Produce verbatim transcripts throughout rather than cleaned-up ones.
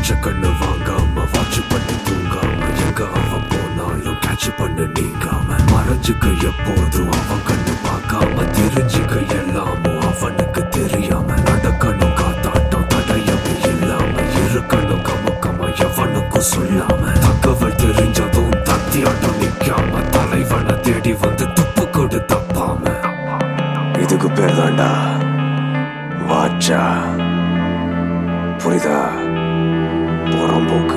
பச்சை கண்ணு வாங்காம வாட்ச் பண்ணி தூங்காம எங்க அவன் போனாலும் கேட்ச் பண்ணு நீங்காம மறைஞ்சுக்க எப்போதும் அவன் கண்ணு பார்க்காம தெரிஞ்சுக்க எல்லாமும் அவனுக்கு தெரியாம நடக்கணும் காத்தாட்டம் தடையமே இல்லாம இருக்கணும் கமுக்கமா எவனுக்கும் சொல்லாம தகவல் தெரிஞ்சதும் தத்தியாட்டம் நிக்காம தலைவனை தேடி வந்து துப்பு கொடு தப்பாம இதுக்கு பேர் தாண்டா வாச்சா புரியுதா புறம்போக்கு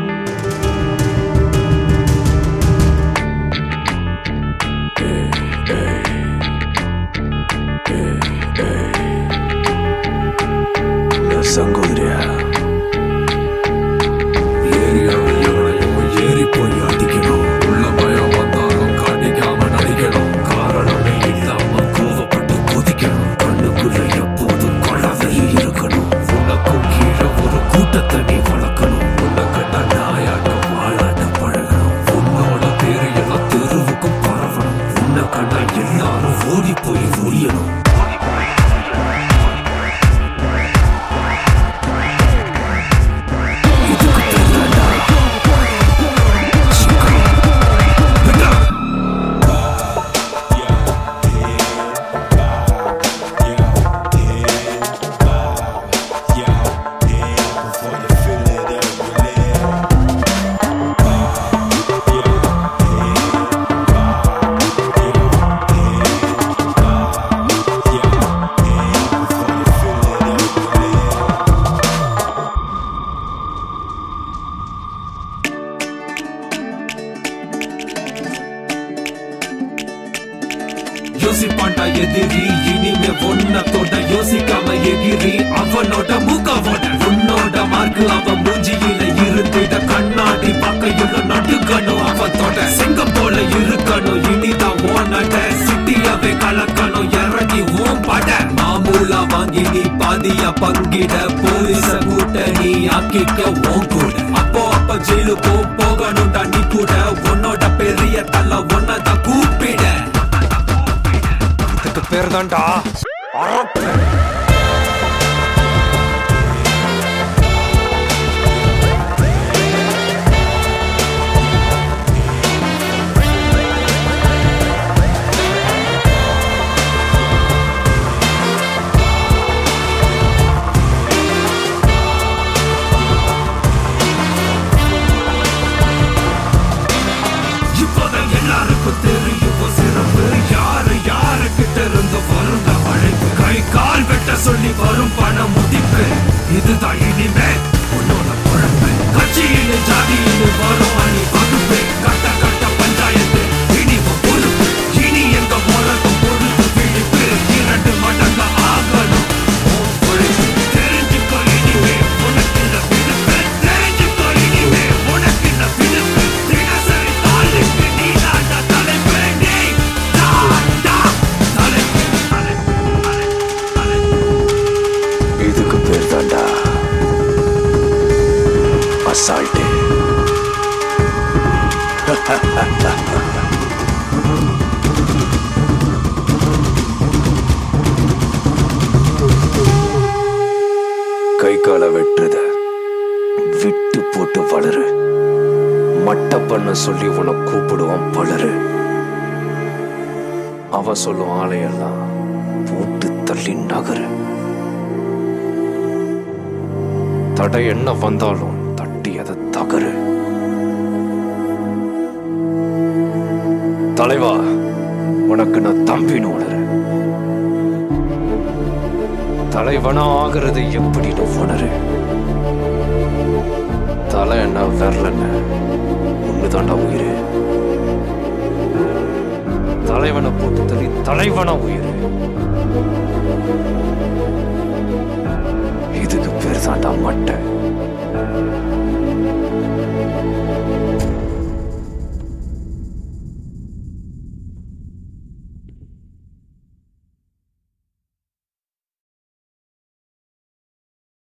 சங்கோதரியா ஏறி போய் அடிக்கணும் உள்ள பயம் வந்தாலும் காட்டிக்காம நடிக்கணும் காரணமே இல்லாம கோவப்பட்டு கொதிக்கணும் கண்ணுக்குள்ள எப்போதும் கொலவெறி இருக்கணும் உனக்கும் கீழே ஒரு கூட்டத்தை நீ வளர்க்கணும் உனக்கு நாயாட்டம் வாழாட்டம் பழகணும் உன்னோட பேரு எல்லாம் தெருவுக்கும் பரவணும் உன்னை கண்ணா எல்லாரும் ஓடி போய் ஒழியணும் யோசிப்பாண்டா எதிரி இனிமே ஒன்னத்தோட யோசிக்காம எகிரி அவனோட மூக்காவோட உன்னோட மார்க்கு அவன் மூஞ்சியில இருந்திட கண்ணாடி பக்கையுள்ள நடுக்கணும் அவத்தோட சிங்கம் போல இருக்கணும் இனிதான் ஓனட சிட்டியாவே கலக்கணும் இறங்கி ஓம் பட மாமூலா வாங்கி நீ பாதியா பங்கிட போலீச கூட்ட நீ ஆக்கிக்க ஓம் கூட அப்போ அப்ப ஜெயிலுக்கு போகணும்டா நீ கூட உன்னோட பெரிய தள்ள ஒன்னதான் கூப்பிட பேர் தான்டா அரப்பு இப்போதான் எல்லாருக்கும் தெரியும் சிறப்பு யாரு யாரு கிட்ட இருந்து வருந்த அழைப்பு கை கால் வெட்ட சொல்லி வரும் பண முதிப்பு இதுதான் இனிமே உன்னோட குழம்பு கட்சியில் ஜாதியில் வரும் அணி வகுப்பு கட்ட கட்ட பஞ்சாயத்து இனி பொறுப்பு இனி எங்க போறதும் பொழுது விழிப்பு இரண்டு மடங்கு ஆகணும் தெரிஞ்சுக்கோ இனிமே உனக்கு இந்த பிடிப்பு தெரிஞ்சுக்கோ இனிமே உனக்கு இந்த பிடிப்பு தினசரி தாளுக்கு நீ தாண்டா தலைப்பு நீ தாண்டா தலைப்பு இதுக்கு பேர் தாண்டா அசால்ட்டு கை கால வெட்டுறத விட்டு போட்டு வளரு மட்ட பண்ண சொல்லி உன கூப்பிடுவான் பலரு அவ சொல்லும் ஆலையெல்லாம் போட்டு தள்ளி நகரு தடை என்ன வந்தாலும் தட்டி அதை தகரு தலைவா உனக்கு நான் தம்பின்னு உணரு தலைவனா ஆகிறது எப்படின்னு உணரு தலை என்ன வரலன்ன ஒண்ணுதாண்டா உயிரு தலைவனை போட்டு தள்ளி தலைவனா உயிரு இதுக்கு பேர் தாண்டா மட்டை